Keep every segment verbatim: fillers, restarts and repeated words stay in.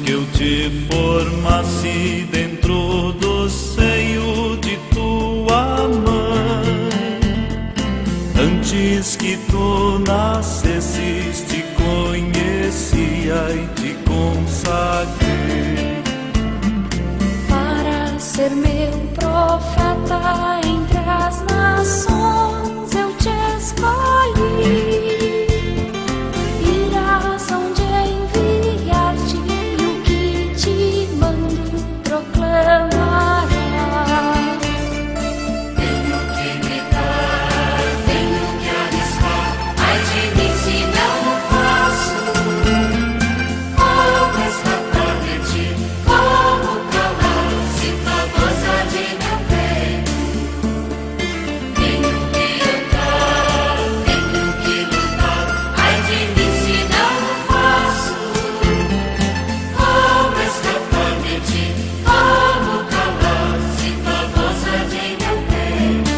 que eu te formasse dentro do seio de tua mãe, antes que tu nascesses, te conhecia e te consagrei para ser meu profeta entre as nações. Eu te escolhi. Irás onde enviar-te, e o que te mando proclamarás. Tenho que me dar, tenho que arriscar, ai de mim se não o faço. Como escapar de ti, como calar, se tua voz há de meu peito. Tenho que andar, tenho que lutar, ai de mim se não o faço. Como escapar de ti, como calar, se tua voz há de meu peito.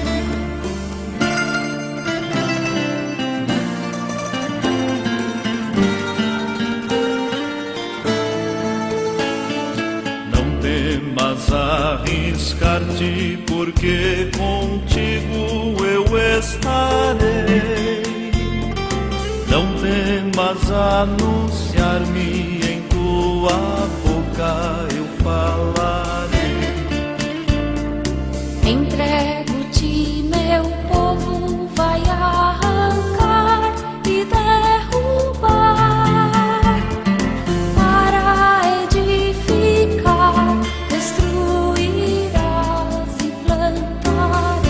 Não temas arriscar-te, porque contigo eu estarei. Não temas anunciar-me, em tua boca eu falarei. Entrego-te, meu povo, vai arrancar e derrubar, para edificar, destruirás e plantarás.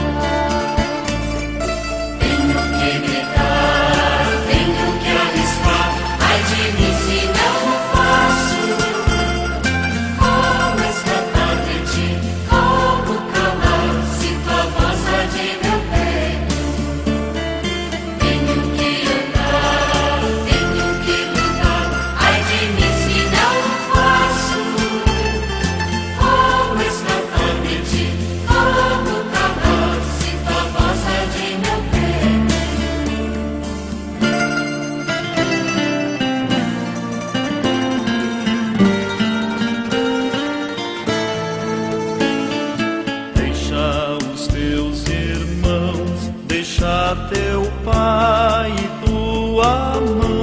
Tenho que me dar, tenho que arriscar, ai de mim se não o faço. Como escapar de ti, como calar, se tua voz há de meu peito. Tenho que andar, tenho que lutar, ai de mim se não o faço. Como escapar de ti, como calar, se tua voz há de meu peito. Deixa os teus irmãos, deixa teu pai e tua mãe,